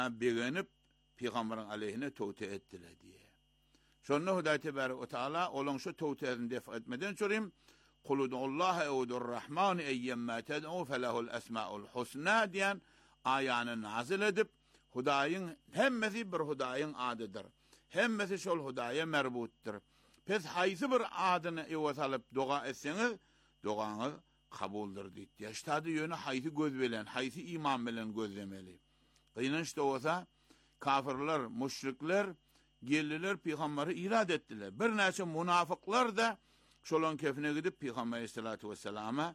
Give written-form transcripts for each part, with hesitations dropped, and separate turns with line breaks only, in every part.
beğenip Peygamberin aleyhine tövbe ettiler diye. Sonra Hudaý Tebaraka ve Teala olan şu tövbesini def etmeden sorayım. Kul Allaha eudur Rahman eyyemma ted'u felehul esmaul husna diyen ayağını nazil edip Hudaýyň hemmesi bir Hudaýyň adydyr. Hemmesi şol Hudaýa merbuttur. Pes haýsy bir adyny ewes alyp dua etseňiz, duaňyz kabuldur diýdi. Ýaştady ýöne haýsy göz bilen, haýsy iman bilen gözlemeli. Gynanç da olsa kafirler, müşrikler geldiler peygamberi irad etdiler. Bir näçe munafıklar da şolon kefine gidip Peygamber Aleyhissalatu vesselam'a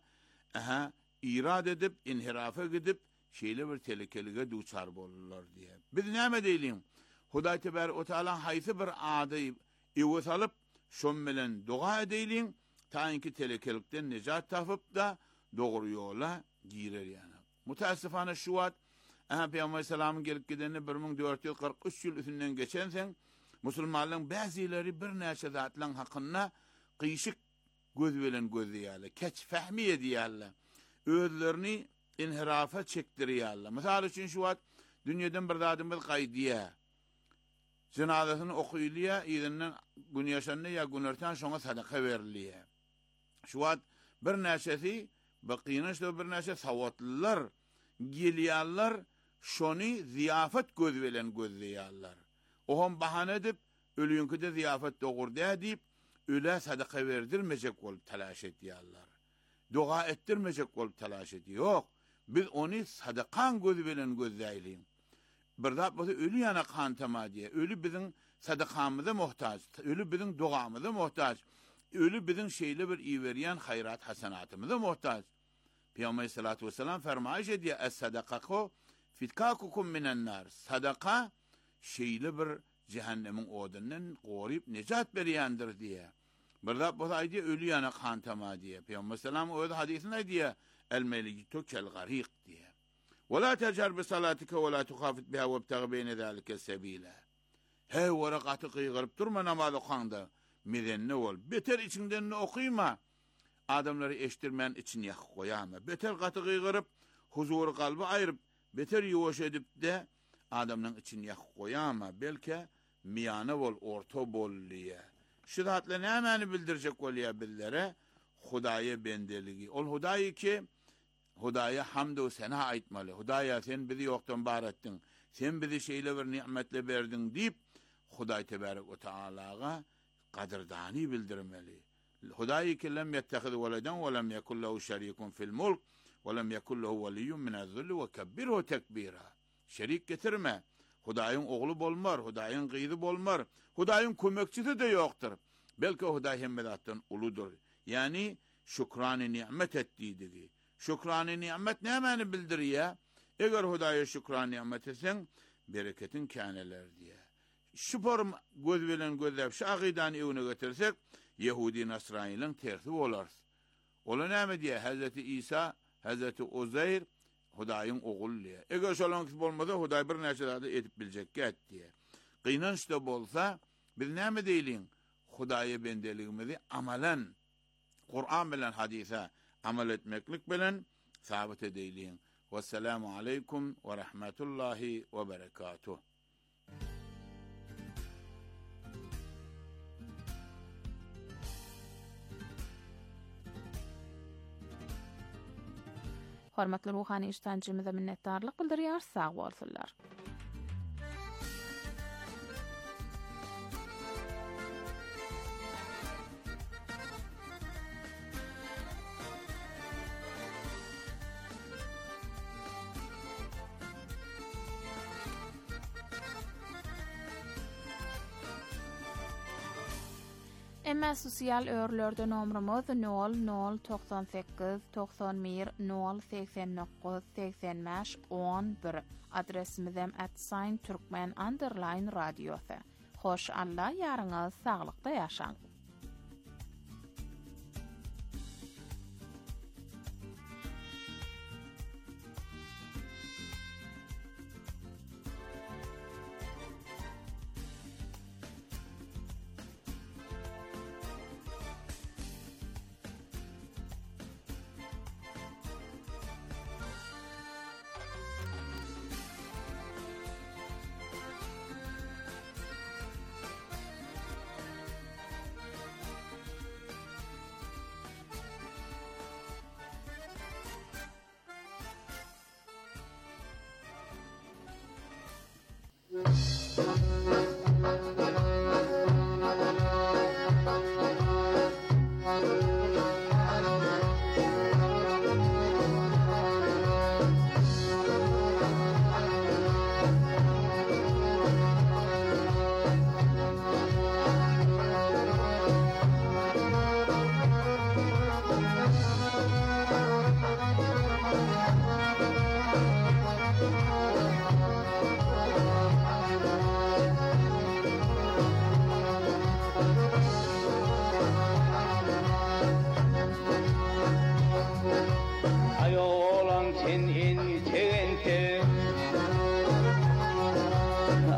irad edip, inhirafa gidip şeyle bir tehlikeliğe duçar bolurlar diye. Biz näme diýelim? Hudaý Tebaraka ve Teala haýsy bir ady ewes alyp şon bilen dua edeýin, taýinki tehlikelilikden nejat tapyp da dogry ýola girer ýani. Mutassifana şu wagt Peygamber Aleyhisselam'ın gelip gideni 1443 yıl üstünden geçensen, Müslümanların bazıları bir näçe zatlan hakkında kıyışık göz bilen gözleyýärler, keç fehmi edýärler. Özlerini inhirafa çekdirýärler. Misal üçin şu wagt dünýeden bir zadymyz gaýdýa. Cenazasyny okuýlýa, ýerinden gün ýaşandy ýa gün örtän şoňa sadaka berilýär. Şu wagt bir näçesi baqynyş da bir näçe sawatlylar gelýärler, şonu ziyafet göz bilen gözleyýärler. Ohum bahane edip ölünkide ziyafet dogurdy diýip öle sadaka verdirmejek bolup talaş edýärler. Dua etdirmejek bolup talaş edýär. Ýok, biz onu sadakan göz bilen gözleýälis. Bir zat bolsa ölü ýana kantama diýe. Ölü biziň sadakamyza muhtaç, ölü biziň duamyza muhtaç. Ölü biziň şeýle bir iýberýän hayrat hasanatymyza muhtaç. Peygamber Aleyhissalatu vesselam fermaýş edýär: "Es-sadaqatu fitkakukum minen nar." Sadaka şeýle bir cehennemin odundan goryp nejat berýändir diye. Bir zat bolsa aýdy ölü ýana kantama diye. Peygamber selam o hadisinde diye el-melitu kel-gariq diye. "Ve la tecer bi salatika ve la tuhafit biha ve btagi beyne zalika sebila." Hey waraqaty qygyryp durma namaz okanda. Medenne ol. Beter içinden okuýma. Adamları eştirmen için yak koyama. Beter qatı qygyryp huzur qalby aýryp beter ýuwaş edip de adamның için yak koyama. Belki miyana bol, orta bol diye. Şiratla nämäni bildirjek bolýar bizlere? Hudaýa bendeligi. Ol Hudaýy ki Hudaýa hamd we sena aýtmaly. Hudaýa sen bizi ýokdan bar etdiň. Sen bizi şeýle bir nimetle berdiň diýip Hudaý Tebaraka we Tealaga qadrdany bildirmeli. Hudaýy ki lem yettehiz waladan we lem yekun lehu şerikun fil mulk ve lem yekun lehu waliyyun min az-zulli ve kebbirhu tekbira. Şerik getirme. Hudaýyň ogly bolmar, Hudaýyň gyzy bolmar. Hudaýyň kömekçisi de ýokdur. Belki Hudaý hemmedatdan uludur. Yani şükrany nimet etdiýdigi. Şükrany nimet nämäni bildirýär? Eger Hudaýa şükrany nimet etseň, bereketin käneler diye. Şu form göz bilen gözläp şu agydany öwüne götürsek, Yahudi Nasraniýiň tersi bolar. Ola näme diýär? Hazreti İsa, Hazreti Uzayr Hudaýyň ogully. Eger şolanky bolmasa Hudaý bir näçe zady etip biljek get diye. Gynanç da bolsa, biz näme diýelin? Hudaýa bendeligimizi amalan Kur'an bilen hadise amal etmeklik bilen sabit edeýin. Vesselamu aleykum ve rahmetullahi ve berekatuh.
Hormatly ruhany iştancymyza minnetdarlyk bildirýär, sag bolsunlar. Emma sosial örlerde nomrumuz 0098 91 089 85 11. Adresimizem @turkmen_radiosu. Hoş Allah ýaryňyz saglykda ýaşaň.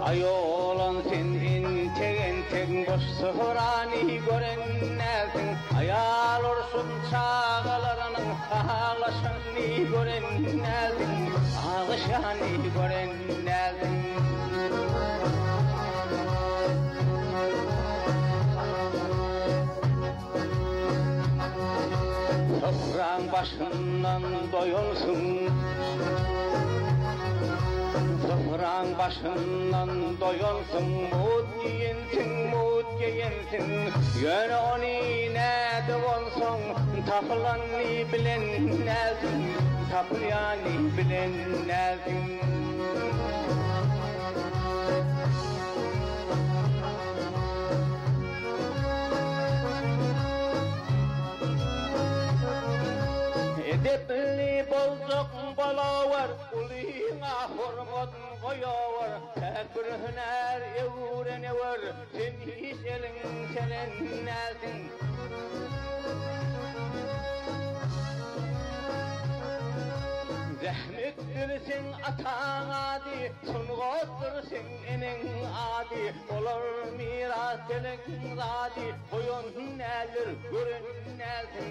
Ayolan sen tek boş sıhrani görennäsin ayal orsun çağalarının ağlaşanı görennäsin ağlaşanı görennäsin toprağın başından doyulsun toprağın başından doyulsun mut giyensin yön onu nede olsun tapılanı bilennäsin tapılanı bilennäsin edepli bozduk balavar uliğine hurmat koyuvar tekbir hüner evrenever sen hiç elin selennesin zahmettirsin atan adi sunğottirsin enin adi olar miras elin adi koyun neler görünnesin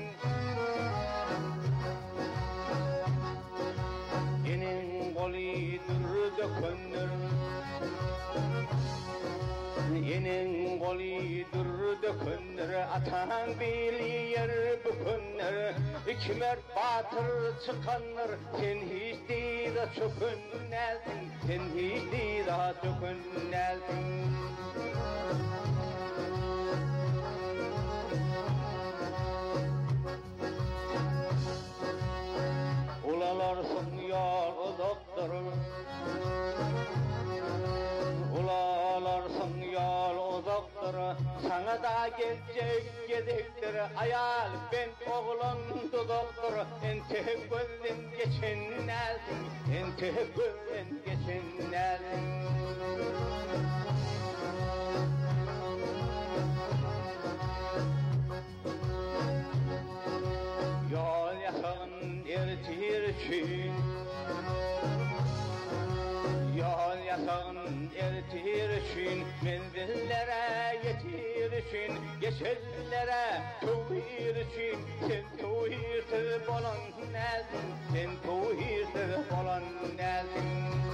enin goli dökünür enin goli dökünür atan bilir bükünür hikmet batır çıkanır sen hiç değil çökünnesin sen hiç değil çökünnesin ulalarsın yol uzaktır ulalarsın yol uzaktır sana da gelecek gedektir ayal ben oğlan dudaktır ente gözden geçennäsin ente gözden geçennäsin yol yakın ertirçin yol yakın ertirçin menzillere yetirçin geçellere tuğirçin sen tuğirtir bolan näsin sen tuğirtir bolan näsin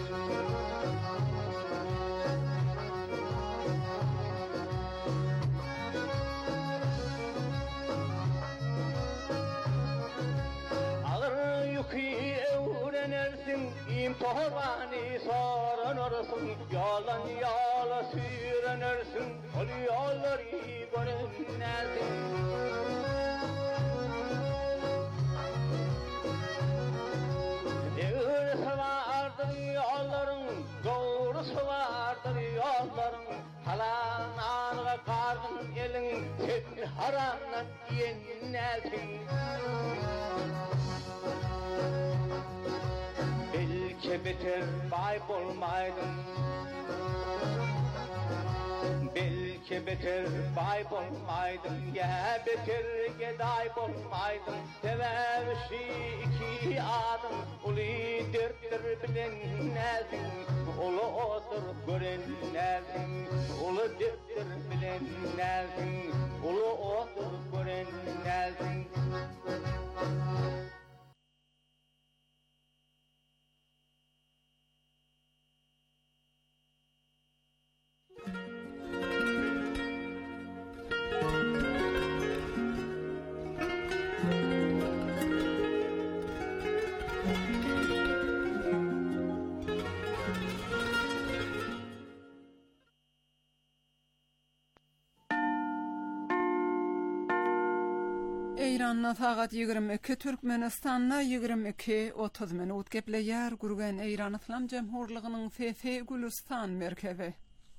imtihanı soranırsın yalan yala sürenirsin ol yolları görennäsin doğrusu vardır yolların doğrusu vardır yolların halananıga qargın elin sen haramdan yennäsin belki beter bay bolmaydın belki beter bay bolmaydın ya beter geday bolmaydın sevevşi iki adım uli derttir bilennäsin ulu otur görennäsin ulu derttir bilennäsin ulu otur görennäsin
İran'na faqat 22, Türkmenistan'na 22-30 minut gepleýär gurgan İran İslam Cemhurlygynyň FF Gülistan merkezi.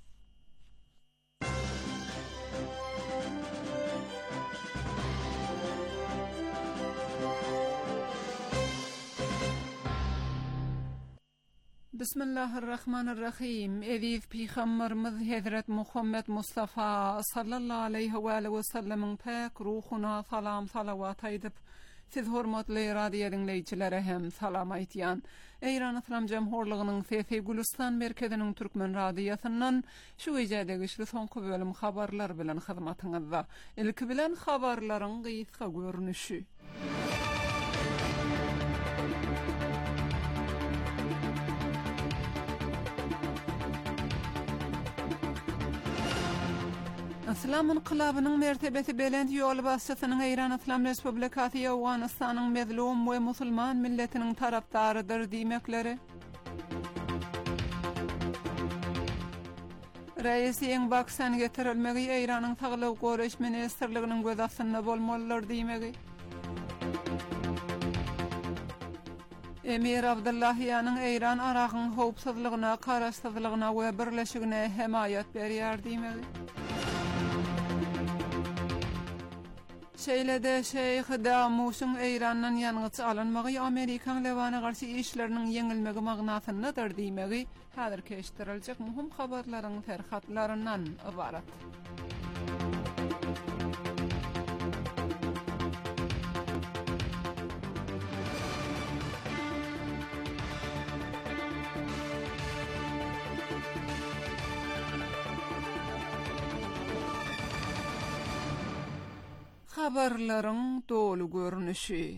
Bismillahirrahmanirrahim. Eviv Peygamberimiz Hazret Muhammed Mustafa sallallahu aleyhi ve sellem pek ruhuna salam salavat edip Siz hormatly radio dinleyiçilere hem salam aýtýan. Eýran Islam Jamhurlygynyň FF Gulistan merkeziniň türkmen radiosynyň şu ýerde şu soňky bölüm habarlar bilen hyzmatyňyzda. Ilki bilen habarlaryň gysga görnüşi. İslam inqilabynyň mertebesi belent ýol bassasynyň Eýran Islam Respublikasy Ýowganystanyň mezlum we musulman milletiniň tarapdarydyr diýmekleri. Reisiň baksan getirilmegi Eýranyň Saglyk Goraş Ministrliginiň göz astynda bolmalylar diýmegi. Emir Abdullahiýanyň Eýran Aragyň howpsuzlygyna, karaşsyzlygyna we birleşigine hemaýat berýär diýmegi. Şeýlede Şeyh Damuşyň Eýrandan ýangyç alynmagy Amerikan Lewany garşy işleriniň ýeňilmegi magnatyndadyr diýmegi häzir keşdiriljek muhim habarlaryň terhatlaryndan ibarat. Habarlaryň dolu görnüşi.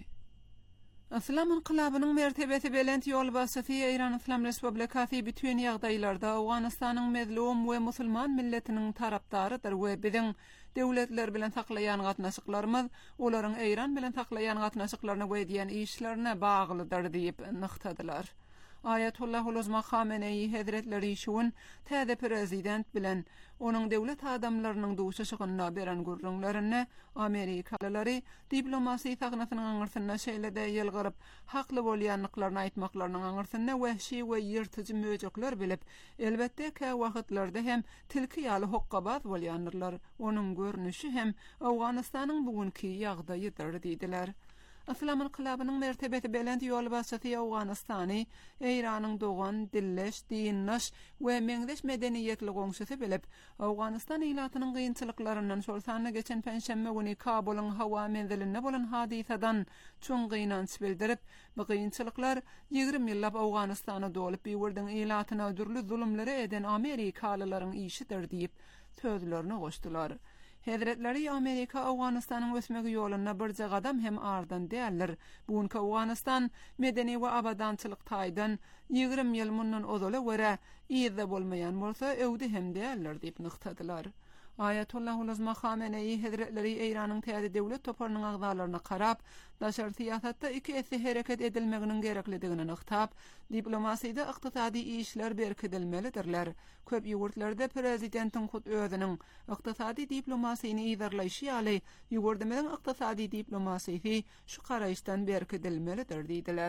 Islam inqilabynyň mertebesi belent ýol bassaty Eýran Islam Respublikasy bütün ýagdaýlarda Awganystanyň mezlum we musulman milletiniň tarapdarydyr we biziň döwletler bilen saklaýan gatnaşyklarymyz olaryň Eýran bilen saklaýan gatnaşyklaryna we diýen işlerine baglydyr diýip nyqtadylar. Ayatullah Uluzma Khamenei Hazretleri şuun täze prezident bilen onuň döwlet adamlarynyň duşuşygyna beren gurrunlaryny Amerikalylary diplomasi sagnatynyň aňyrsyna şeýlede ýylgyryp hakly bolýanlyklaryny aýtmaklarynyň aňyrsyna wehşi we ýyrtyjy möjekler bilip elbetde ka wagtlarda hem tilki ýaly hokkabaz bolýanlar. Onuň görnüşi hem Awganystanyň bugünkü ýagdaýydyr diýdiler. Islam inqilabynyň mertebesi belent ýol bassaty Awganystany Eýranyň dogan, dilleş, dinleş we meňdeş medeniýetli goňşusy bilip, Awganystan ýylatynyň gynçylyklaryndan şolsany geçen penşembe güni Kabulyň hawa menziline bolan hadisadan çoň gynanç bildirip, bu gynçylyklar 20 ýyllap Awganystana dolup ýewirdiň ýylatyna dürli zulümleri eden Amerikalylaryň işidir diýip sözlerini goşdular. Hazretleri Amerika Awganystanyň ösmegi ýoluna birje gadam hem ardan däldir. Bugünkü Awganystan medeni we abadançylyk taýdan 20 ýyl mundan ozola were ýerde bolmaýan bolsa öwdi hem däldir diýip nyqtadylar. Ayatullah Uluzma Khamenei Hazretleri Eýranyň täze döwlet toparynyň agdalaryna karap, daşary siýasatda iki esli hereket edilmeginiň gerekligini nyqtap, diplomasiyada ykdysady işler berkidilmelidirler. Köp ýurtlarda prezidentiň hut özüniň ykdysady diplomasiyany ýerleşi ýaly ýurdymyň ykdysady diplomasiyasy şu garaýşdan berkidilmelidir diýdiler.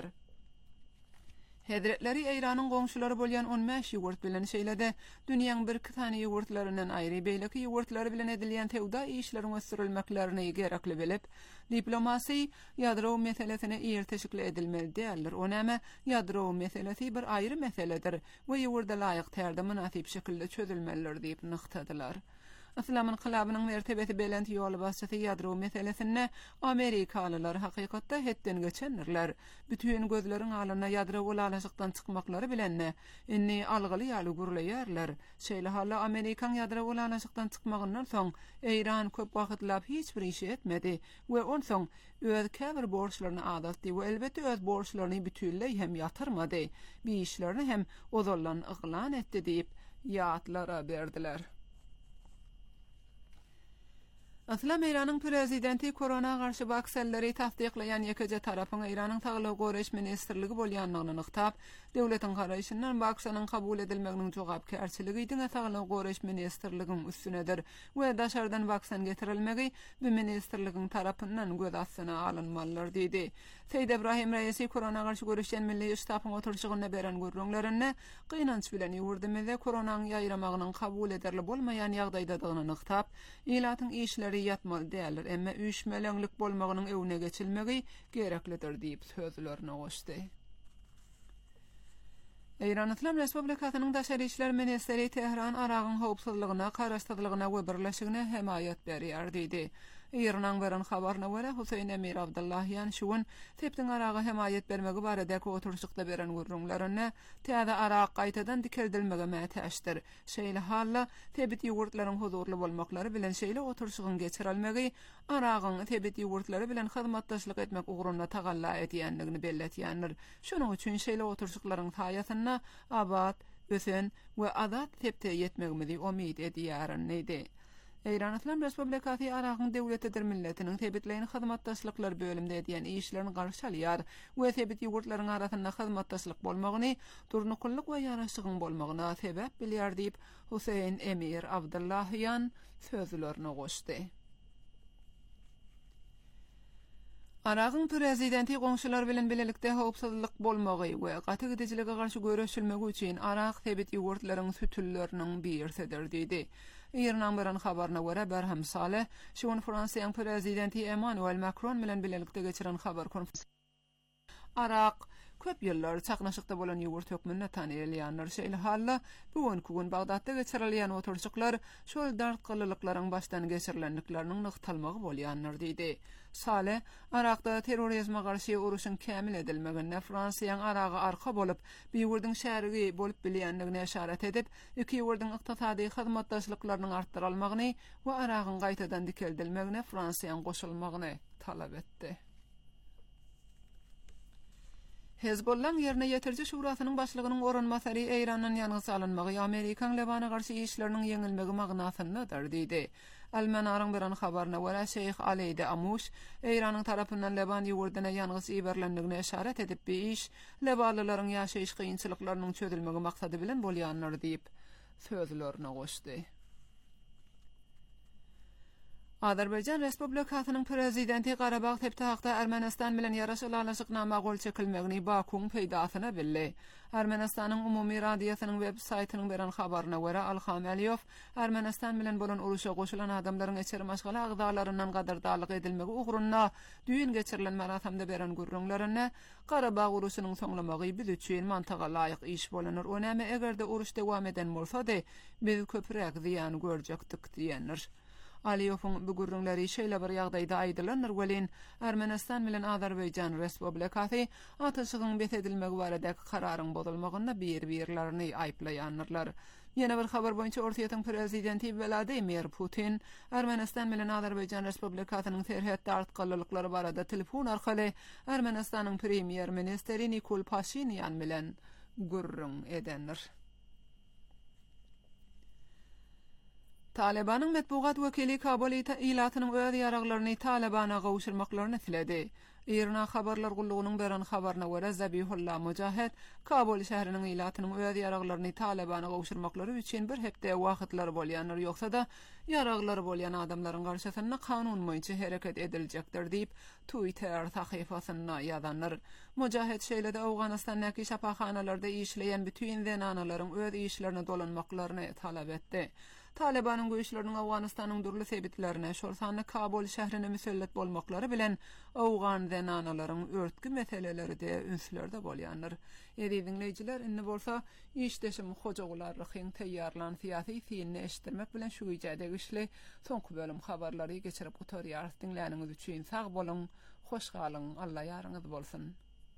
Hazretleri Eýranyň goňşulary bolýan 15 ýurt bilen şeýlede dünýäň bir kitany ýurtlarynyň aýry beýleki ýurtlary bilen edilýän tewda işleriň ösdürilmeklerini gerekli bilip, diplomasi ýadro meselesine ýerteşikli edilmeli däldir. Onäme ýadro meselesi bir aýry meseledir we ýurda laýyk tärde münasip şekilde çözülmelidir diýip nyqtadylar. Islam inqilabynyň mertebesi belent ýol bassaty ýadro meselesine Amerikalylar hakykatda hetden geçenler. Bütün gözleriň alyna ýadro ulalaşykdan çykmaklary bilen inni algyly ýaly gurlaýarlar. Şeýle halla Amerikan ýadro ulalaşykdan çykmagyndan soň Eýran köp wagtlap hiç bir iş etmedi we on soň öz käbir borçlaryny adatdy we elbetde öz borçlaryny bütünlei hem ýatyrmady. Bir işlerini hem ozollan yglan etdi diýip ýatlara berdiler. Islam Eýranyň prezidenti korona garşy vaksinleri tasdiklayan ýekeje tarapyň Eýranyň Saglyk Goraş Ministrligi bolýanlygyny nyqtap, döwletiň garaýşyndan vaksinanyň kabul edilmeginiň jogapkärçiligi diňe Saglyk Goraş Ministrligiň üstünedir we daşardan vaksin getirilmegi bu ministrligiň tarapyndan göz astyna alynmalydyr diýdi. Seýid Ibrahim Reisi korona garşy görüşen milli ştabyň oturşygyna beren gurrunlaryny gynanç bilen ýurdymyzda koronanyň ýaýramagynyň kabul ederli bolmaýan ýagdaýdadygyny nyqtap, ýylatyň işleri ýatmaly däldir, emma üýşmeleňlik bolmagynyň öwüne geçilmegi gereklidir diýip sözlerini goşdy. Eýran Islam Respublikasynyň Daşary işler ministeri Tehran Aragyň howpsuzlygyna, karaşsyzlygyna we birleşigine hemaýat berýär diýdi. Irnan veren habarına göre Hüseyin Emir Abdullahyan şuun teptin arağa hemayet bermegi baradaki oturuşukda beren gurrunlarına täze arağa qaytadan dikeldilmege mätäşdir. Şeýle halla tebit ýurtlaryň huzurly bolmaklary bilen şeýle oturuşygyň geçirilmegi arağın tebit ýurtlary bilen hyzmatdaşlyk etmek ugrunda tagalla edýänligini belletýändir. Şonuň üçin şeýle oturuşyklaryň taýasyna abad, ösen we azat tepte ýetmegimizi umid edýärnidi. Eýran Islam Respublikasy Arağın döwletidir milletiniň tebitleýin hyzmatdaşlyklar bölümde edýän işlerini garşy alýar we tebit ýurtlaryň arasynda hyzmatdaşlyk bolmagyny, durnukullyk we ýaraşygyň bolmagyna sebäp bilýär diýip Hüseyin Emir Abdullahyan sözlerini goşdy. Arağın prezidenti goňşular bilen bilelikde howpsuzlyk bolmagy we gaty gidejiligi garşy göreşilmegi üçin Araq tebit ýurtlaryň sütülleriniň birsidir diýdi. Irnan beren habarına göre Berham Saleh, şuun Fransiýanyň prezidenti Emmanuel Macron bilen bilelikde geçiren habar konferensiýasynda Araq köp ýyllar çaqnaşykda bolan ýurt hökmüne tanýylýanlar. Şeýle halla bugünkü gün Bagdatda geçirilýän oturuşyklar şol dartgyllyklaryň başdan geçirilenlikleriniň nyktalmagy bolýanlar diýdi. Saleh, Araqda terrorizme garşy uruşyň kämil edilmegine Fransiýanyň Araga arka bolup, bir ýurdun şäherigi bolup bilýänligine işaret edip, iki ýurdun ykdysady hyzmatdaşlyklarynyň artdyrylmagyny we Aragyň gaýtadan dikeldilmegine Fransiýanyň goşulmagyny talap etdi. Hezbollah'ın yerine yetirci şurasynyň başlygynyň oranmasary Eýranyň ýanyna salynmagy Amerikaň Lebana garşy işleriniň ýeňilmegi magnasyndadyr diýdi. Al-Manar'ın beren habaryna göre Şeyh Ali de Amush, Eýranyň tarapyndan Leban ýurduna ýalňyz iberlendigine işaret edip, bir iş Lebanlylaryň ýaşaýyş kynçylyklarynyň çözülmegi maksady bilen bolýanlar diýip sözlerini goşdy. Azerbaycan Respublikasynyň prezidenti Qarabağ teptahda Ermenistan bilen ýaraşyklanyşyknama gol çekilmegini Bakuň peýdasyna bildi. Ermenistanyň umumy radiýasynyň web saýtynyň beren habaryna göre Alham Aliýew Ermenistan bilen bolan uruşa goşulan adamlaryň içeri maşgala agdalaryndan gadardalyk edilmegi ugrunda düýün geçirilen maratamda beren gurrunlaryna Qarabağ uruşynyň soňlamagy biz üçin mantaga laýyk iş bolanır. Onäme egerde uruş dewam eden bolsa-da biz köpüräk ziýan görjekdik diýenler. Aliýewiň bu gurrunlary şeýle bir ýagdaýda aýdylanlar welin Ermenistan bilen Azerbaýjan Respublikasy ataşygyň betedilmegi baradaki kararyň bozulmagyna bir-birlerini aýplaýanlar. Ýene bir habar boýunça Ortaýatyň prezidenti Vladimir Putin Ermenistan bilen Azerbaýjan Respublikasynyň terhetde artgallylykları barada telefon arkaly Ermenistanyň premier ministeri Nikol Pashinyan bilen gurrun edenler. Talibanyň medpugat wekili Kabul ilatynyň öz ýaraglaryny Talibana gowşurmaklaryny tiledi. Irna habarlar gullugynyň beren habaryna göre Zabihullah Mujahid Kabul şäheriniň ilatynyň öz ýaraglaryny Talibana gowşurmaklary üçin bir hepde wagtlar bolýanlar ýoksa da ýaraglary bolýan adamlaryň garşysynda kanun boýunça hereket ediljekdir diýip Twitter sahyfasyna ýazanlar. Mujahid şeýle-de Awganistanyň şapahanalarda işleýän bütün zenanalaryň öz işlerini dolanmaklaryny talap etdi. Talibanyň güýçleriniň Awganistanyň durly sebitlerine şol sany Kabul şäherine müsellet bolmaklary bilen Awgan zenanalaryň örtgü meseleleri de ünsülerde bolýanlar. Dinleýijiler, indi bolsa işdeşim hojagularlygyň teýýarlan syýasy fiýilini eşitdirmek bilen şu güýjede güýçli soňky bölüm habarlary geçirip gutarýar. Dinläniňiz üçin sag bolun, hoş galyň, Allah ýarňyz bolsun.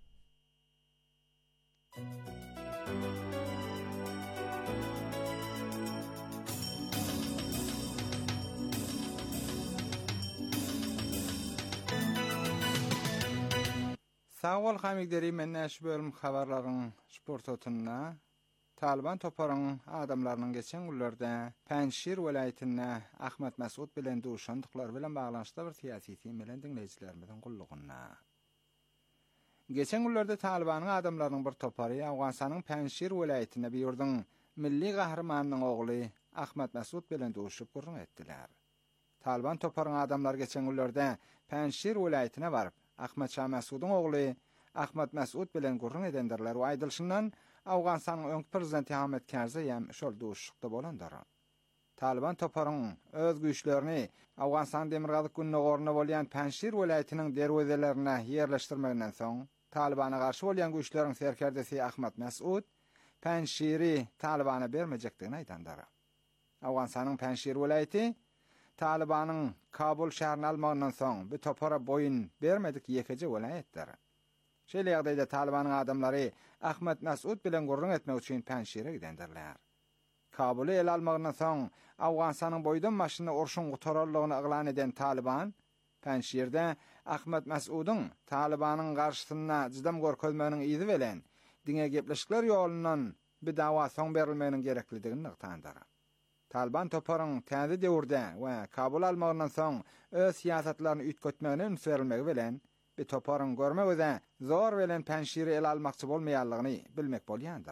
Sağ ol hamigderi menneş bölüm habarlaryň sportotunna Taliban toparyň adamlarynyň geçen günlerde Panjshir welaýetinde Ahmet Mas'ud bilen duşandyklar bilen baglanşykda bir syýasy film bilen dinleýijilerimizin gullugyna. Geçen günlerde Talibanyň adamlarynyň bir topary Awganistanyň Panjshir welaýetinde bir ýurdun milli gahrymanynyň ogly Ahmet Mas'ud bilen duşup gurrun etdiler. Taliban toparyň adamlar geçen günlerde Panjshir welaýetine baryp Ahmet Şah Mas'ud'un ogly Ahmet Mas'ud bilen gurrun edendirler we aýdylşyndan Awganistanyň öňki prezidenti Hamid Karzai hem şol duşukda bolandar. Taliban toparyň öz güýçlerini Awganistan demirgazyk gününe goruna bolýan Panjshir welaýetiniň derwezelerine ýerleşdirmegden soň Talibana garşy bolýan güýçleriň serkerdesi Ahmet Mas'ud Panjshiri Talibana bermejekdigini aýdandar. Awganistanyň Panjshir welaýeti Talibanın Kabul şäherini almagyndan soň bu topara boyun bermedik ýekeje welayetler. Şeýle ýagdaýda Talibanyň adamlary Ahmet Mas'ud bilen gurrun etmek üçin Panjşire gidendirler. Kabuly el almagyndan soň Awganistanyň boýdan maşyny urşun gutararlygyny eglan eden Taliban Panjşirde Ahmet Mas'udyň Talibanyň garşysyna jydam görkezmeginiň izi bilen diňe gepleşikler ýolundan bir dawa soň berilmeginiň gereklidigini ýagtandar. Taliban toparyň täze döwürde we Kabul almagyndan soň öz siýasatlaryny ütgetmegine üns berilmegi bilen bir toparyň görmek öze zor bilen Panjşiri el almakçy bolmaýanlygyny bilmek bolýandyr.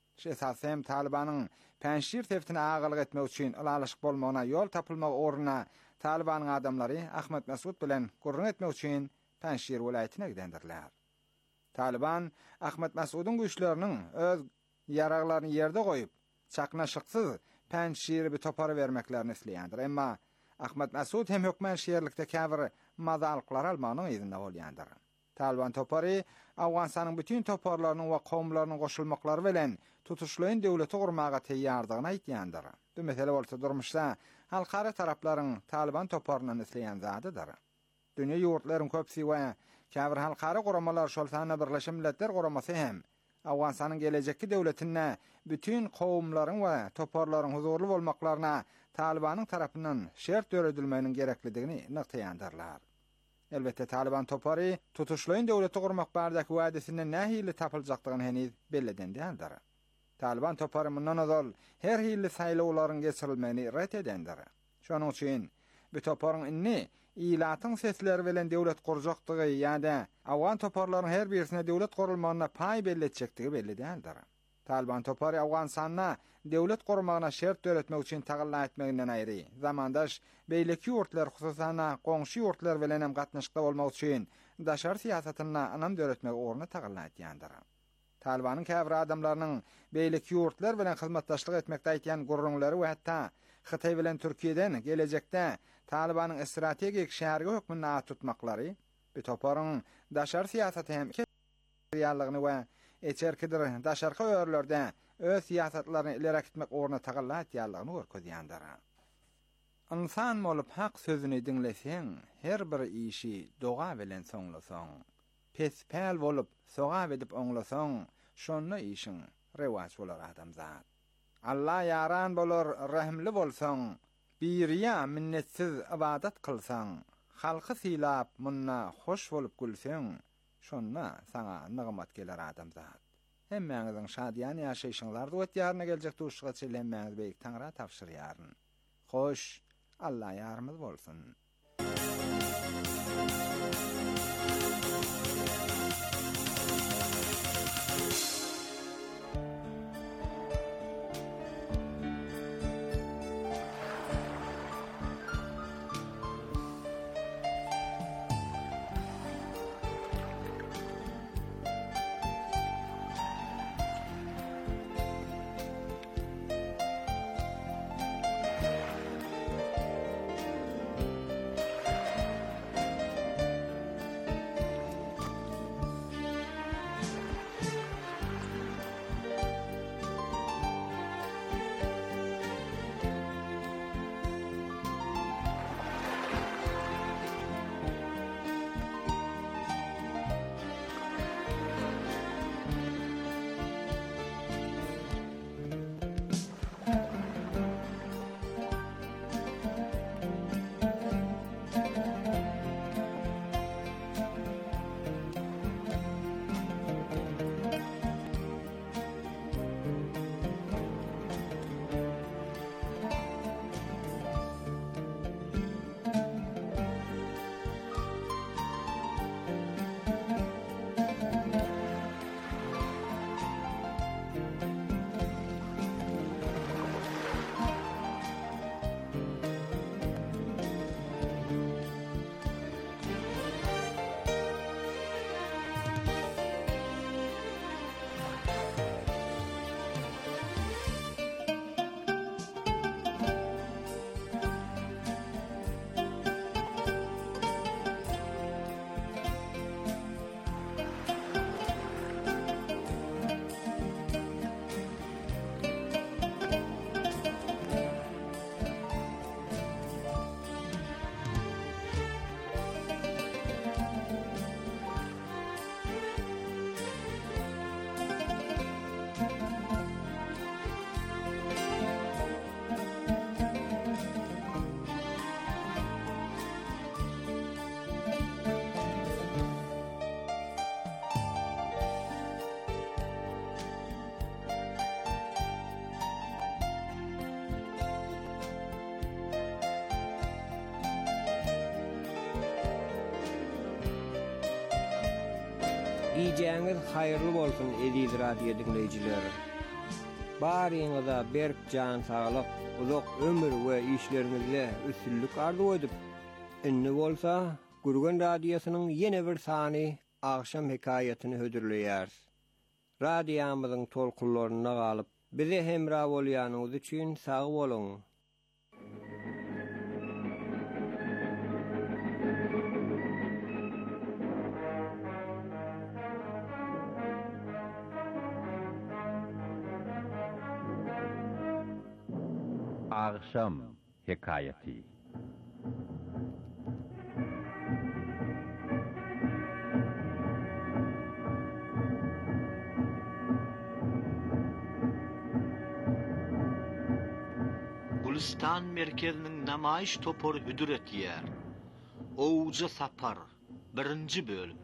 Şeýle Talibanyň Panjşir teftini agalyk etmek üçin ulalyşyk bolmagyna ýol tapylmak oruna Talibanyň adamlary Ahmet Mas'ud bilen gurrun etmek üçin Panjşir welaýatyna gidendirler. Taliban Ahmet Mas'udyň güýçleriniň öz ýaraglaryny ýerde goýup çaknaşyksyz Panjşiri bir topary bermeklerini isleýändir. Emma Ahmet Mas'ud hem hökmen şeýerlikde käbir mazalyklar almanyň ýerinde bolýandyr. Taliban topary Awganistanyň bütün toparlarynyň we kowmlarynyň goşulmaklary bilen tutuşlayan döwleti gurmaga teýýardygyny aýtýandyr. Bu mesele bolsa durmuşda halkara taraplaryň Taliban toparyny isleýän zadydyr. Dünýä ýurtlaryň köpsi we käbir halkara guramalar şol sana Birleşen Milletler guramasy hem Awganistanyň gelejekki döwletine bütün kowmlaryň we toparlaryň huzurly bolmaklaryna Talibanyň tarapyndan şert öredilmeginiň gereklidigini nykdýandyrlar. Elbette Taliban topary tutuşlayan döwleti gurmak bardaky wädesinden nähili tapyljakdygyny heniz belleden däldir. Taliban topary mundan azal her hilli saýlawlaryň geçirilmegini ret edendir. Şonuň üçin bu toparyň inni ilatyň sesleri bilen döwlet gurjakdygy ýa-da Awgan toparlaryň her birisine döwlet gurulmagyna paý belletjekdigi belli däldir. Taliban topary Awganistanyna döwlet gurmagyna şert öretmek üçin tagalla etmeginden aýry zamandaş beýleki ýurtlar hususan goňşy ýurtlar bilen hem gatnaşykda bolmak üçin daşar siýasatyna anam öretmek orna tagalla etýändir. Talibanyň käbir adamlarynyň beýleki ýurtlar bilen hyzmatdaşlyk etmekde aýtýan gurrunlary we hatda Hytaý bilen Türkiýeden gelejekde Talibanyň strategik şäherge hökmüne tutmaklary bu toparyň daşar siýasaty hem ýalygyny we eçerkidir daşarky öýerlerde öz siýasatlaryny ileri gitmek orna tagalla etýärligini görkezýändir. İnsan bolup hak sözüni dinleseň, her bir işi doga bilen soňlasaň, pespäl bolup soga edip oňlasaň, şonda işiň rewaj bolar adamzat. Allah yaran bolar rahimli bolsaň, biriýa minnetsiz ibadat kılsaň, halky silap munna hoş bolup gülseň, şonda sana nygmat geler adamzat. Hemmeňiziň şadýan ýaşaýşyňlardy ötýärine geljek duşga çelenmäňiz beýik Taňra tapşyrýaryn. Hoş, Allah ýarymyz bolsun.
Iyeceğiniz hayırlı bolsun ediz radio dinleyicileri. Barýyňyza berk can sağlyk, uzak ömür we işlerinizde üstünlük arzu edip, ünlü bolsa Gürgen Radiosynyň ýene bir sany akşam hekaýatyny hödürleýär. Radiýamyzyň tolkunlaryna galyp, bize hemra bolýanyňyz üçin sag bolun.
Akşam hekayeti.
Gülistan merkezinin namayiş toporu hüdür etýär. Owja sapar 1-nji bölüm.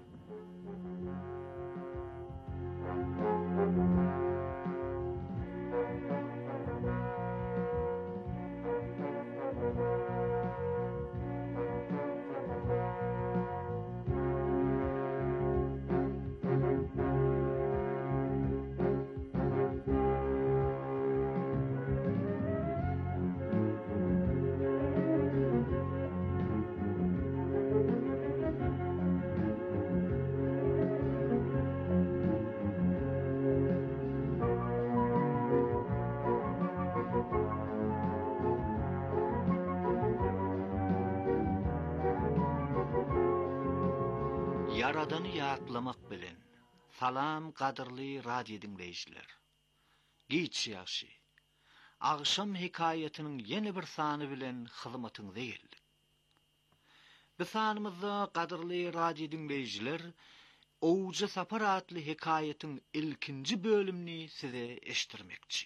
Yaradanı ýatlamak bilen. Salam kadırly radio dinleýijiler. Giç ýaşy. Akşam hekaýatynyň ýene bir sany bilen hyzmatyňyza geldik. Bu sanymyzda kadırly radio dinleýijiler, Owja sapar adly hekaýatyň ilkinji bölümini size eşitdirmekçi.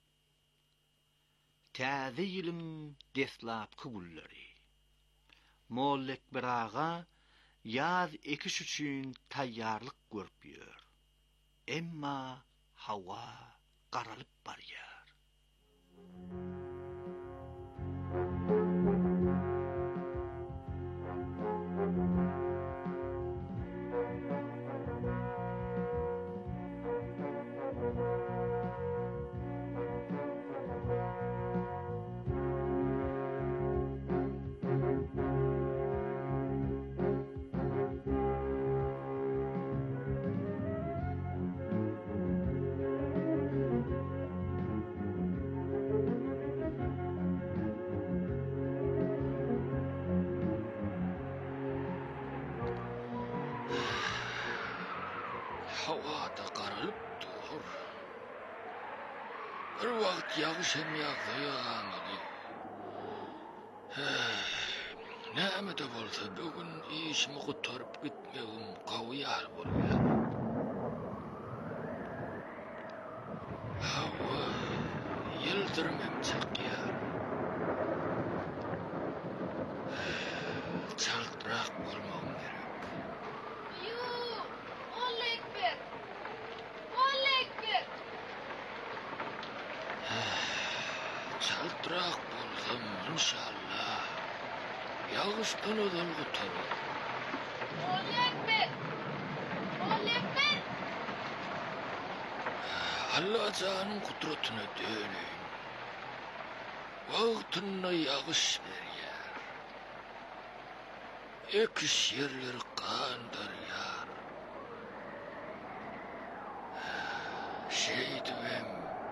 Täze ýylyň deslapky gulları. Mollek bir ağa yaz ekiş üçün tayyarlyk görüp ýör. Emma hawa garalyp barýar.
Havada garalyp dur. Bir wagt ýagyş hem ýagýarmady. Näme de bolsa bugün işimi gutarıp gitmegim gawýar bolýar. Hawa ýyldyrmam çakýar. Çaldyrak bolmam gerek. Çaldyrak bolsam inşallah ýagyşdan ödül gutarır. Allah canın kudretine dönün. Wagtyna ýagyş berýär. Ekiş ýerleri gandarýar. Şeýdibem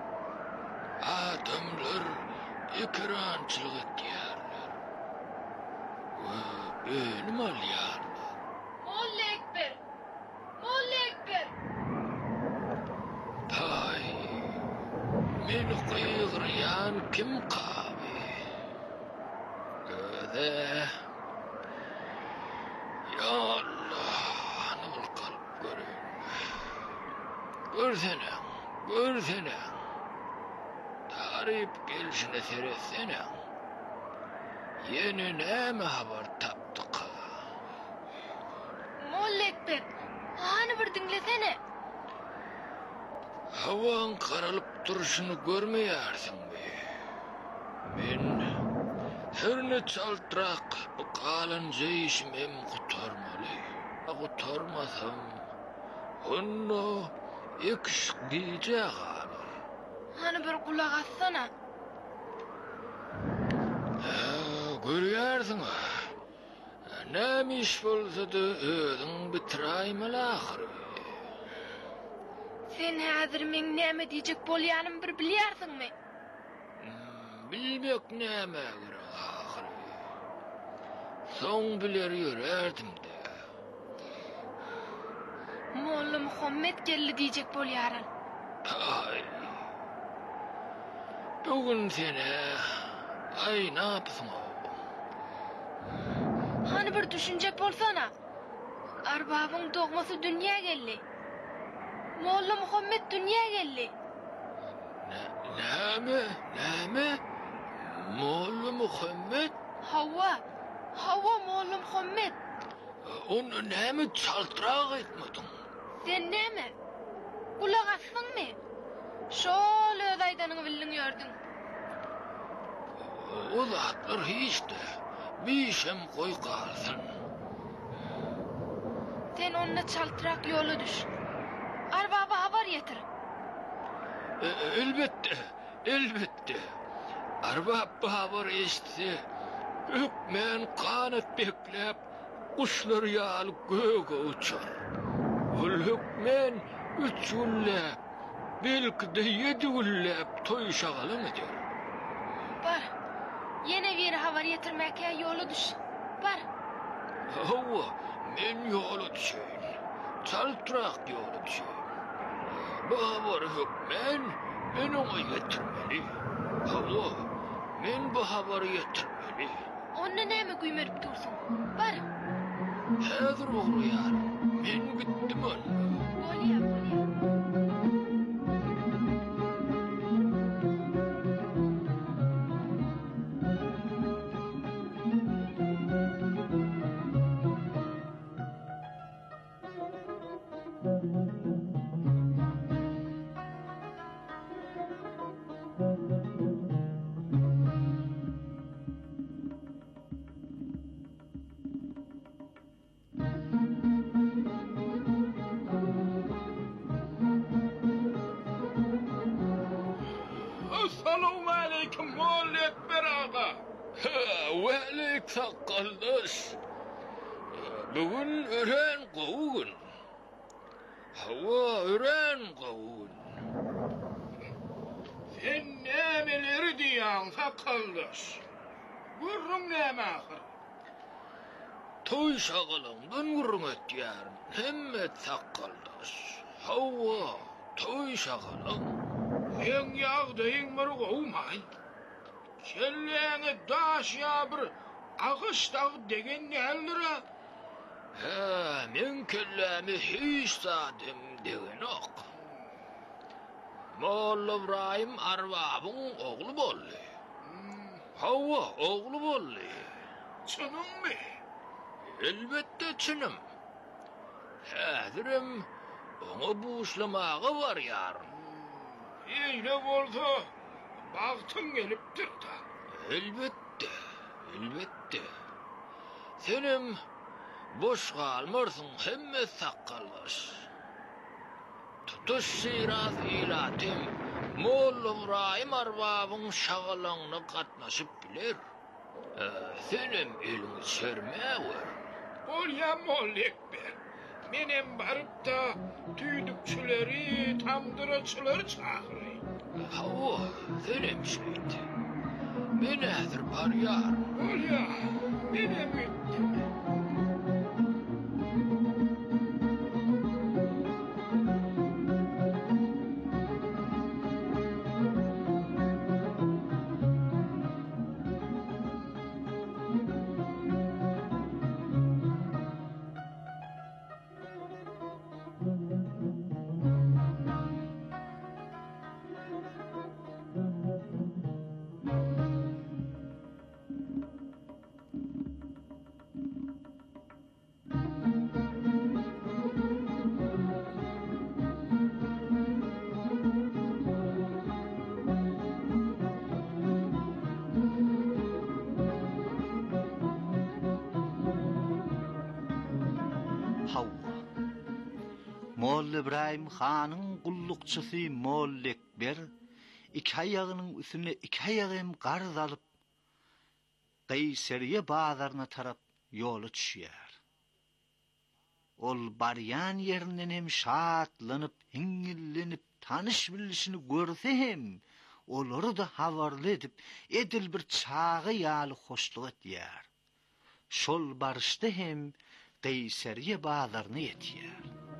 adamlar ekrançylyk etýärler. Ve öňüm alýarlar. Mollekber. Tay. Meni gıýgyrýan kim qaby? Öde. Ya Allah, nur kalp görün. Görsene. Tarip gelişine seretsene. Yeni näme habar tapdyk?
Mollekber, hani bir dinlesene.
Hawan garalyp duruşyny görmeýärsiňmi? Men herne çaldyrak bu galan jeýişim hem gutarmaly. Gutarmasam Onu ekşik diyecek abi.
Hani bir kulak atsana.
Görüyorsun ha. Neymiş olsa da ödün bitiraymalı ahırı.
Sen hazır men näme diyecek bolýanym bir bilýärsiňmi?
Bilmek näme gerek ahırı. Soň biler ýörerdim de.
Molla Muhammed geldi diyecek bolýaran.
Ay. Bugün sene ay ne yapsın o?
Hani bir düşünjek bolsana. Arbabyň dogmasy dünýä geldi. Molla Muhammed dünýä geldi.
Näme? Molla Muhammed?
Hawa Molla Muhammed.
Onu näme çaltyrak etmedin?
Sen näme? Kulak asdyňmy? Şol öz aýdanyňy bildin ýördüň.
O zatlar hiç de bişem koy kalsın.
Sen onunla çaltyrak ýola düş. Arbaba habar ýetir.
Elbette. Arbab habar eşitse, hükmen kanat beklep, kuşlar ýalyp göge uçar. Ol hükmen 3 güllep, belki de 7 güllep toy şagalı mıdır?
Bar. Yine bir habar ýetirmäke ýola düş. Bar.
Hawa, men ýola düşeýin. Çaltyrak ýola düşeýin. Bu habar hükmen men oňa ýetirmeli. Hawa, men bu habary ýetirmeli.
Onda näme güýmerip dursun? Bar.
Häzir ogurýar. Men gitdim onu.
Bolýar.
Assalamu aleykum Molla Ekber ağa. Ve aleyk sakkaldaş. Bugün ören kovuğun. Hava ören kovuğun. Sen nämeleri diýýäň sakkaldaş? Gürrüň näme ahir? Toy şagalyňdan gürrüň etýär. Hemme sakkaldaş. Hava toy şagalyň. Sen ýagdaýyň bir gowmaý. Kelläňe daş ýabir agyşdag degen nädir? Men kellämi hiç sadım degen ok. Molla Ibrahim arwabyň ogly boldy. Hawa ogly boldy. Çynymmy? Elbette çynym. Häzirim oňa buşlamagy barýar. Eýle bolsa, bagtyň gelipdir da. Elbette. Senim boş galmarsyň hemme sakkaldaş. Tutuş siraz ilatim, Molla Ibrahim arbabyň şagalygyna gatnaşyp biler. Senim elini sermäwer. Bolýar Molla Ekber. Menem baryp da tüýdükçüleri, tamdyraçylary çakyry. Hawa, senem şeýt. Men häzir barýar. Bolýar, menem gitdim.
Molla İbrahim Han'ın gullukçysy Molla Ekber iki ayağının üstüne iki ayağım qarz alıp Qayseriye bazarına tarap yolu düşýär. Ol baryan yerinden hem şatlanyp, hiňillenip, tanış bilişini görse hem olary da habarly edip, edil bir çağı ýaly hoşluk etýär. Şol barışda hem Qayseriye bazaryna ýetýär.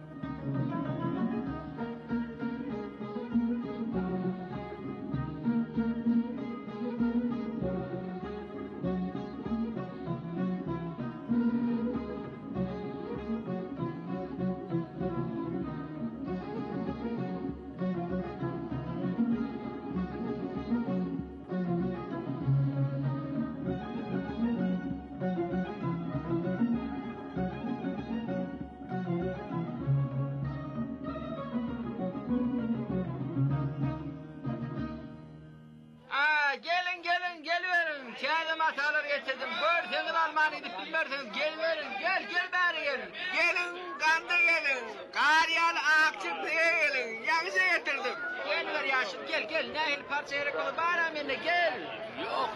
Matalar getirdim. Görseniz Alman edip bilmerseniz gel verin. Gel bari gelin. Gelin kandı gelin. Kariyal akçıp gelin. Yanıza getirdim. Gel ver yaşım gel. Nehil parça yerek olu bari amenne gel.
Yok.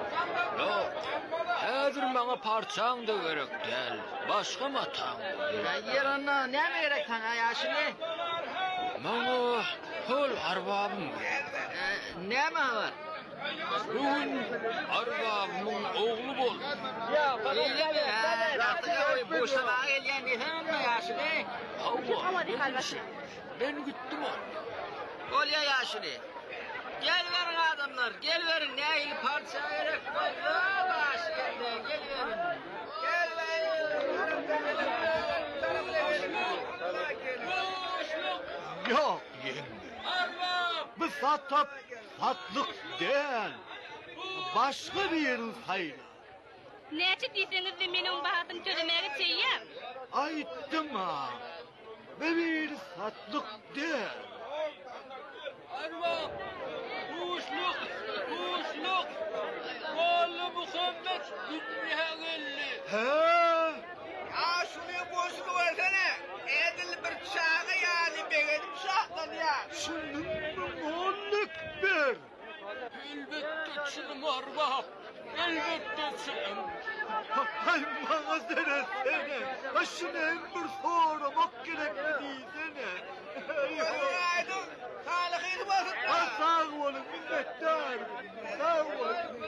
Hazır bana parçan da gerek değil. Başka matan da gerek.
Yer ona ne mi gerek sana yaşım ne?
Bana hol arbabım.
Ne mi var?
Bugün arbabımın oğlu bol.
Ya öyle mi? Artık bu sabah gelen neden mi yaşım ne?
Ben gittim onu.
Ol ya yaşım ne? Gel verin adamlar, gel verin. Nehil parça gerek oldu. Baş geldi, gel verin. Gel verin.
Yok yenge. Bu satlık değil. Başka bir yerin sayıla.
Näçe diýseňiz de meniň bahatym tölemegi çeýýär.
Aytdım ha. Bir satlık değil.
Arbab, kuşluk. Molla Muhammed gitmeye geldi.
Ya şunu boşunu versene. Edil bir çağı yani beğenip şahlan ya.
Şunun Molla Ekber.
Elbette çınım arbab. Elbette çınım.
Hay mazeret sene. Şunu hem bir sormak gerekli değilsene.
Aydın, sağlıkıydı basın.
Sağ olun minnettar. Sağ olun.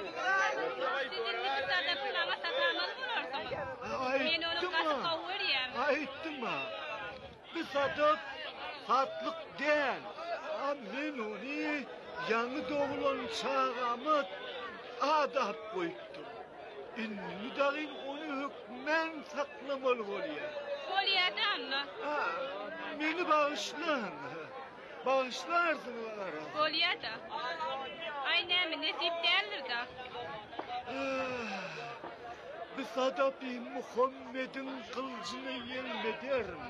Aytdım ha. Bir satlık değil. Ben onu yanı doğulan çağımı adap koydum. Müdahil onu hükmen saklamalı oluyor.
Bolýardy amma.
Beni bağışlan. Bağışlarsın bana.
Bolýardy. Ay näme nesip däldir da.
Bir sadap Muhammed'in kılıcını yelmederim.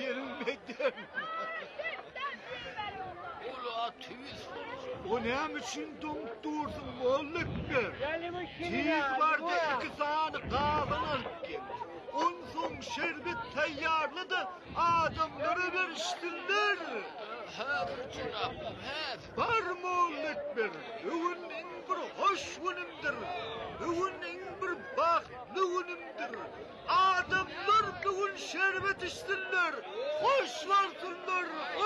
Ula tüyüz.
O ne için doktorsun Molla Ekber? Tiz vardı iki sahanı kağıdan alıp geldi. On son şerbet tayyarlı da adamlara veriştirler.
Hep cenabım hep.
Var Molla Ekber. Bugün en bir hoş günümdür. Bugün en bir bahtlı günümdür. Adamlar bugün şerbet içtirler. Hoş varsınlar.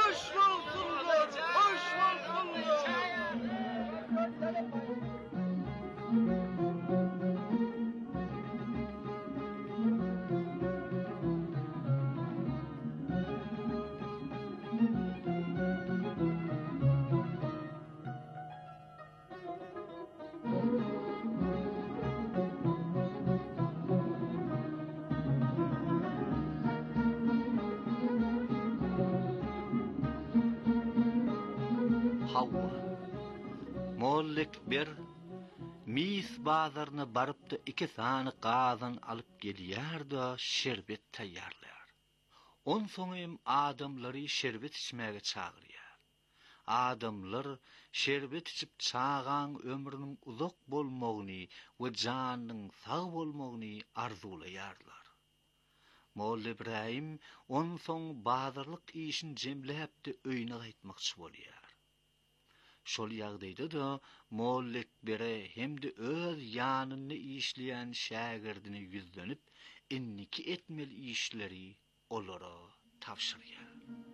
Havva. Molla Ekber mis bazarına barıp da iki tane kazan alıp gelýär da şerbet tayyarlar. On soňym adamlary şerbet içmäge çagyrýar. Adamlar şerbet içip çağan ömrüniň uzak bolmagyny we janynyň sag bolmagyny arzulayarlar. Molla İbrahim on soň bazarlyk işin jemläpdi öýüne gaýtmakçy bolýar. Şol ýagdaýda da Molla Ekber'e hem de öz ýanyny işleýän şagirdine yüzlenip inniki etmeli işleri olara tapşyrýar.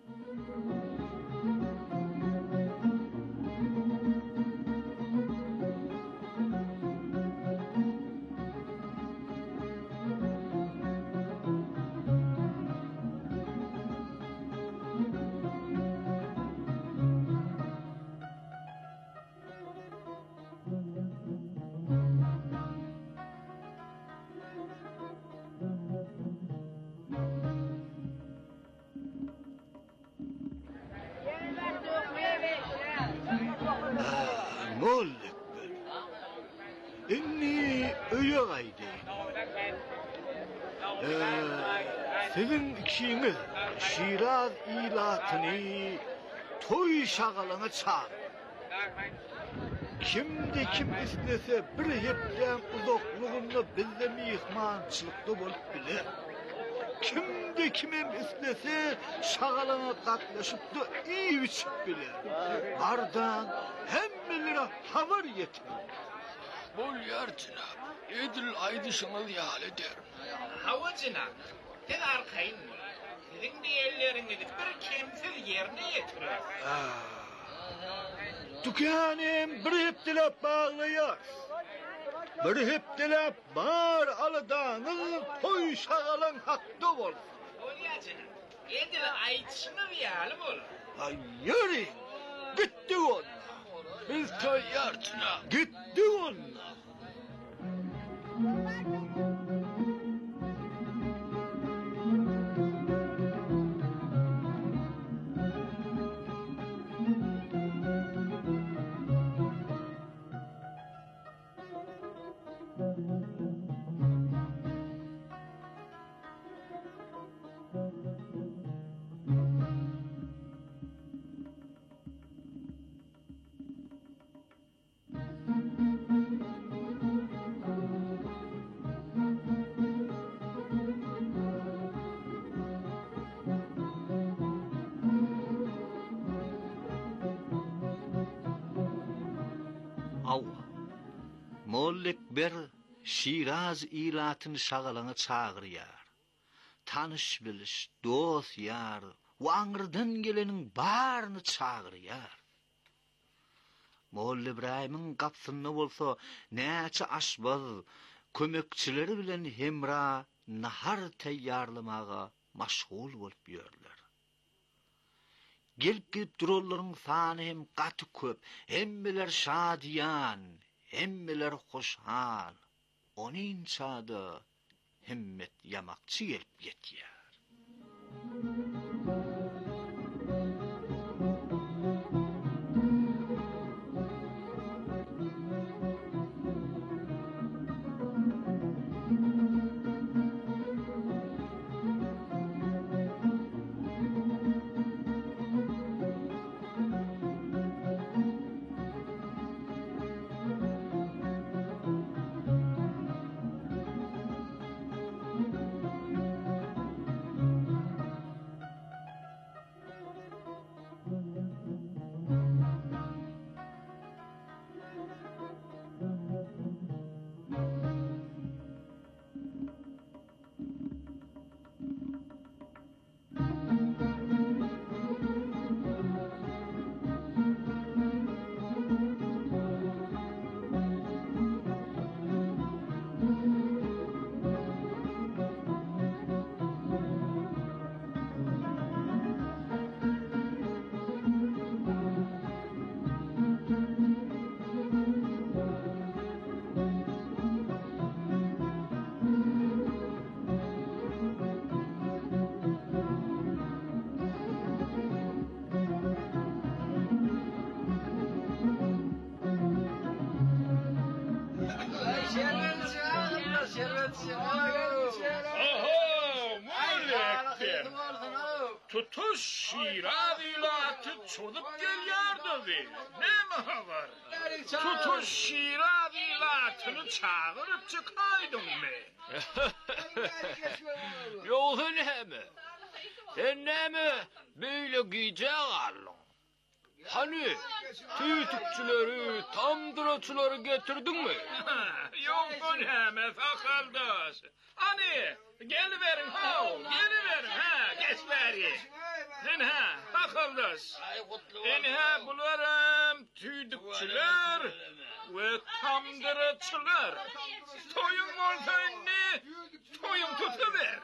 Inni öýe gaýdy. Sizin ikiniz Şiraz ilatyny toy şagalaňa çağır. Kimde kim istese bir hepden uzaklygynda bizde mihmançylykda bolup biler. Kimde kim istese şagalaňa gatnaşypdy iyi içip biler. Bardan hemmelere habar yeter.
Bolýar jynap. Edil aýdyşyňyz ýaly derim.
Hawa jynap. Siz arkaýyn. Sizin diýerleriňizi bir kemsil ýerine ýetirer.
Dükkanem bir hepdelap bağlayar. Bir hepdelap bar aladanyň toy şagalan hakda bol.
Bolýar jynap. Edil aýdyşyňyz ýaly bol.
Ay ýöri. Gitdi on.
Biz taýýar jynap.
Gitdi on. Molla Ekber Şiraz ilatyny şagalaňa çağırýar. Tanış biliş, dost ýar, waňyrdan geleniň baryny çağırýar. Molla İbrahimiň gapsynda bolsa näçe aşbaz, kömekçileri bilen hemra nahar taýýarlamaga maşgul bolup ýörler. Gelip dururlaryň sany hem gaty köp, hemmeler şadiýan, hemmeler hoşhal. Onin çağda himmet yamakçı gelip yetýär.
Tutuş Şiraz ilatı çodup gelýärdi. Näme habar? Tutuş Şiraz ilatını çağırıp çıkaydın mı?
Yoksa ne mi? Sen ne mi böyle giyecek alın? Hani tüytükçüleri, tamdıraçıları getirdin mi?
Yok ne mi fakaldas? Hani geliverin ha, geliverin ha, geç beri. Ha, fakaldas. Ha bularım tüydükçüler ve tamdıraçılar. Toyun olsaydı, toyun tutuver.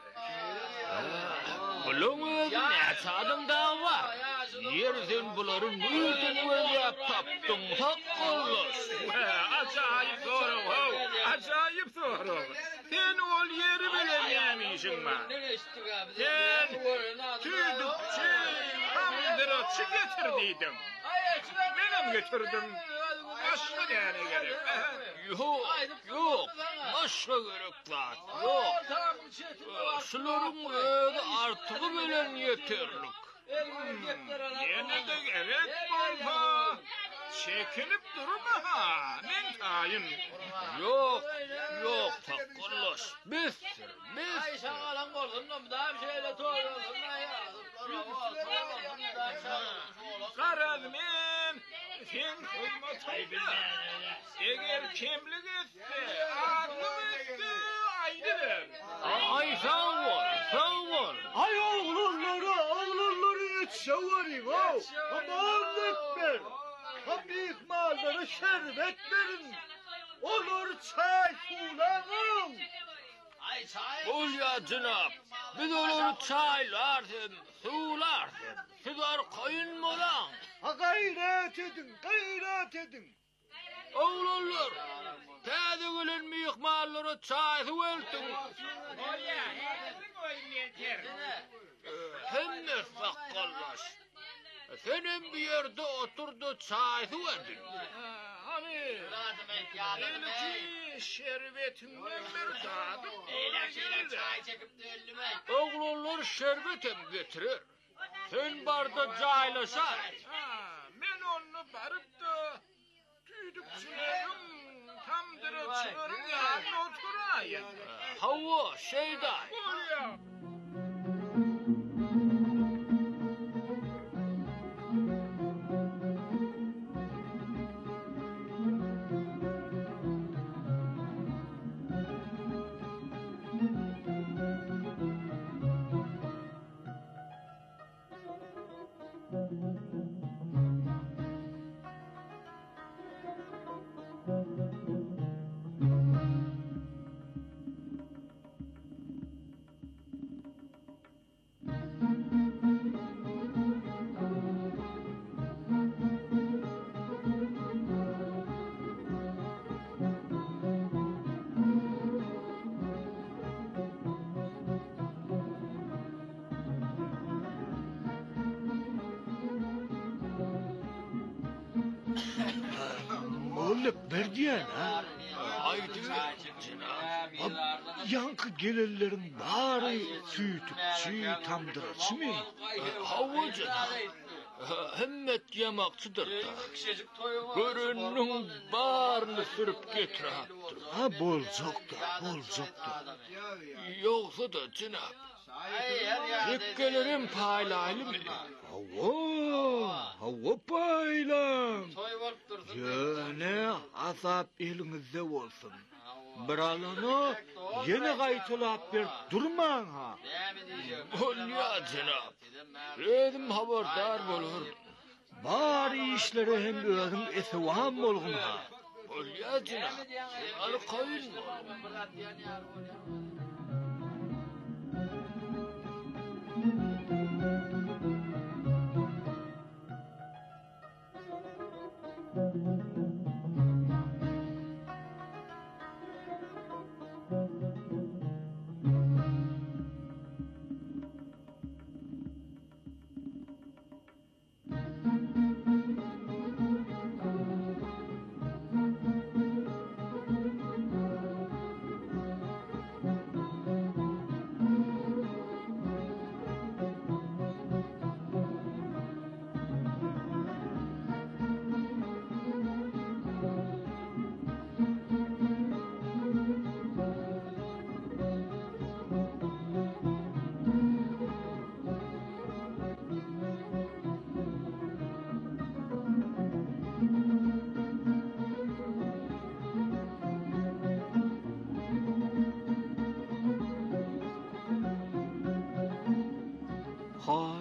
Bulun ne çadım daha var? Yerden buların müydün ve taptın fakaldas.
Acayip soru, acayip soru. Sen ol yeri bilememişsin mi? Sen tüydükçü, tamdıraçı getirdiydin. Benim getirdim. Başka ne gerek?
Yok, başka gerek var. Yok. Şuların öyle artığı bilen yeterlik.
Yine de gerek olsa çekinip durma ha. Men tayin.
Yok, fakallas. Bistir.
Ay şakalan olsun da daha bir şeyle doğru olsun da ya.
Karaz men sen hizmetinde. Eğer kimlik etse, aklım etse ayrıdır.
Ay sağ ol.
Ay oğlunları yetişeverim ha. Aman ekber. Ha büyük mallara şerbet verin. Olur çay sulanın.
Ay çay.
Ol ya cenab. Biz olur çaylardım, sulardım. Sizler koyun mu lan?
Ha gayret edin.
Oğlanlar, tadı gülün büyük mallara çay su verdin. Hem fakallas. Senin bir yerde oturdu çay su verdin.
Hani belki şerbetinden bir tadı.
Çay çekip de elime.
Oğlanlar şerbetim getirir. Sen barda caylaşar.
Ben onu barıp da tüydükçülerin, tamdıraçıların yanına oturayım.
Hava şeyday.
Buraya.
Mollep verdiyen ha.
Haydi cenab.
Yankı gelirlerin bari tüytükçü tamdıraçı mı?
Hava cenab. Hemmet yamakçıdır da. Görünün barını sürüp getirattır.
Ha bolcak da.
Yoksa da cenab. Rikkelerin paylaylı mı?
Hava paylam. Yine azap elinizde olsun. Bralını yeni kaytılap bir durman ha.
Ol ya cenab. Edim haberdar olur.
Bari işleri hem özün esvam olgun ha.
Ol ya cenab. Al koyun mu?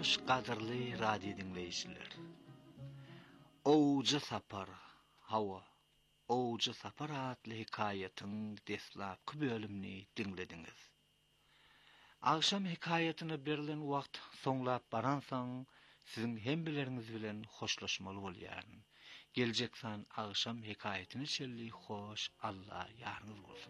Hoş qadırlı radio dinleyiciler. Owja sapar hawa Owja sapar adlı hikayetin deslapky bölümini dinlediniz. Akşam hikayetini berilen wagt soňlap baransaň sizin hem bileriniz bilen hoşlaşmaly bolýar. Geljeksen akşam hikayetini şelli hoş Allah ýarňyz bolsun.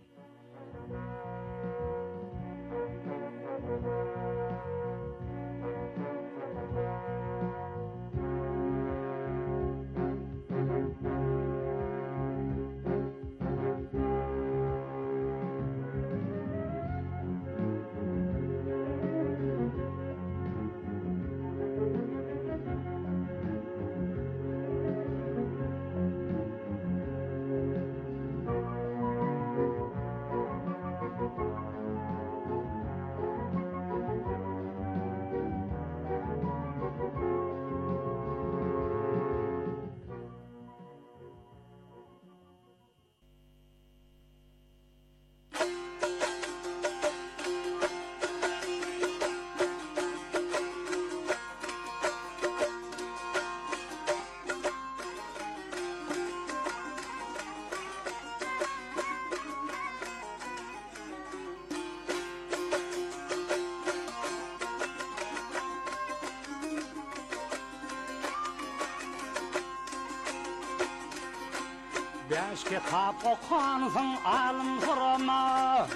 Beş kitap okuansın alım sırama.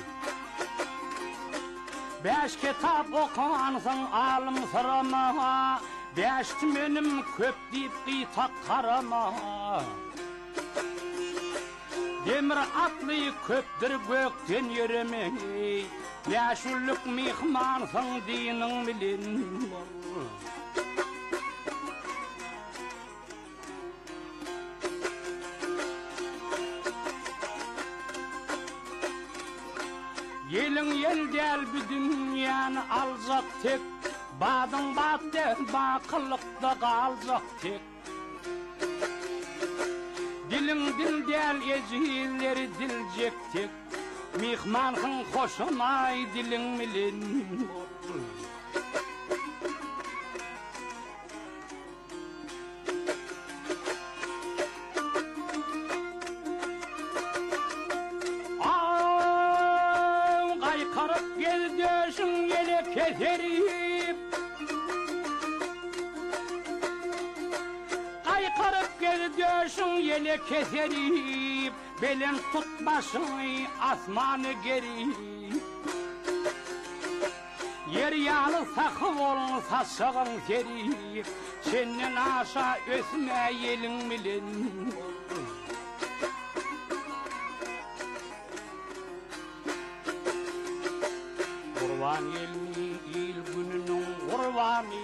Beş kitap okuansın alım sırama. Beşti menim köp deyip qıytak karama. Demir atlı köpdür gökten yürümey. Beş ulluk mihmansın dinin bilin. Yelin yel del bir dünyanı alacak tek. Badın battı bakılıkta kalacak tek. Dilin dil del ezilleri dilecek tek. Mihmanın hoşunay dilin milin. Keserip Kaykırıp gel döşün yele keserip Belen tutmasın asmanı geri Yer yalı sakı olun saçığın seri Senin aşağı ösme yelin bilin Kurban yelini il gününün kurbanı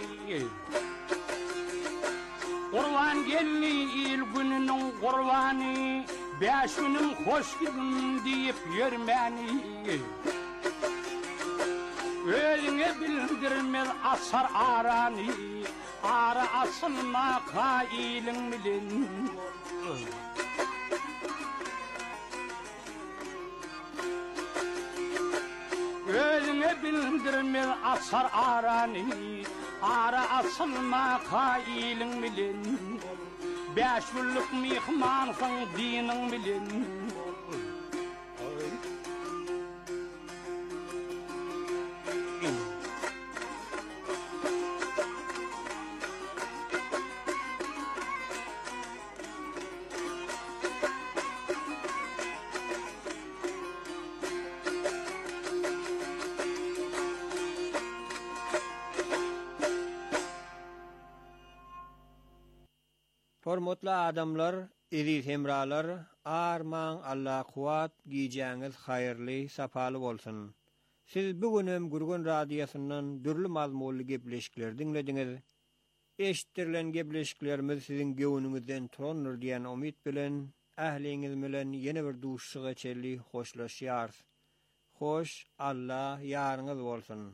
Kurban gelini il gününün kurbanı Beş günüm hoş gidin deyip yürmeni Özüne bildirmez asar aranı Ara asılmaka ilin bilin Özüne bildirmez asar aranı Ara asılma kailin bilin Beş yıllık mihmansın dinin bilin
Hormatly adamlar, eziz hemralar, arman Allah kuwat giyeceğiniz hayırlı, sapalı bolsun. Siz bugünem Gurgun Radyosu'ndan dürlü mazmullu gepleşikler dinlediniz. Eşittirlen gepleşiklerimiz sizin göwnüňizden turandyr diýen umyt bilen, ähliňiz bilen ýene bir duşşyga çelli hoşlaşýar. Hoş Allah ýarňyz bolsun.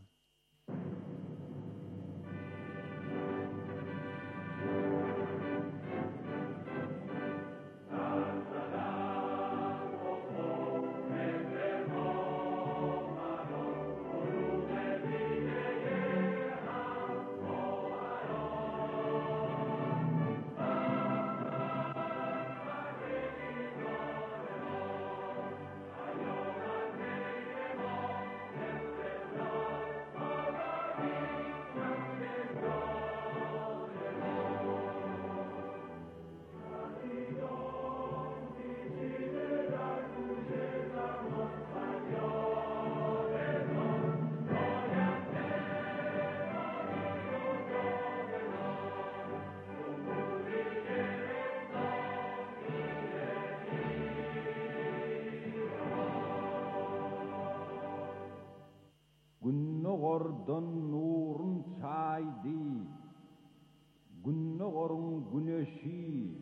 ordun nurun çaydı, günne gorun güneşi,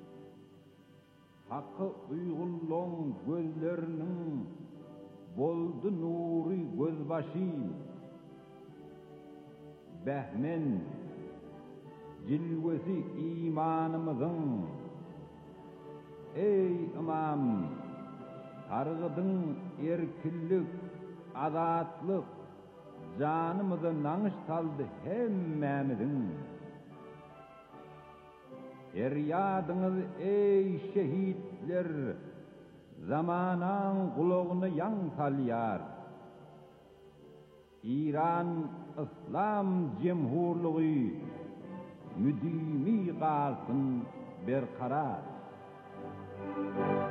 hakkı uygulluğun gözlerinin boldu nuri gözbaşı, behmen cilvesi imanımızın, ey imam, targıdın erkillik, azatlık, canımızı nanış saldı hemmemizin. Feryadınız ey şehitler, zamanan kulağını yan salyar. İran İslam Cemhurluğu müdimi kalsın berkarar.